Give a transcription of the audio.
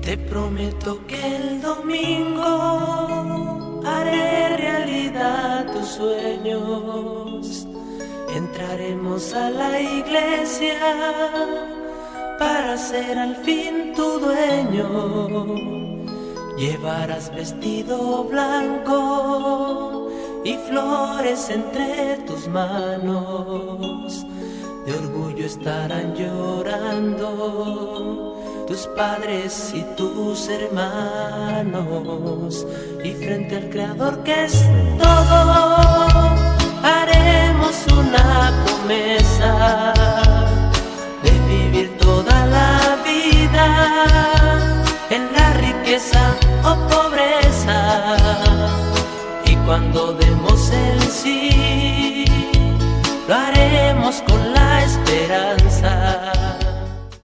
Te prometo que el domingo haré realidad tus sueños. Entraremos a la iglesia para ser al fin tu dueño. Llevarás vestido blanco y flores entre tus manos. De orgullo estarán llorando tus padres y tus hermanos, y frente al Creador que es todo haremos una promesa.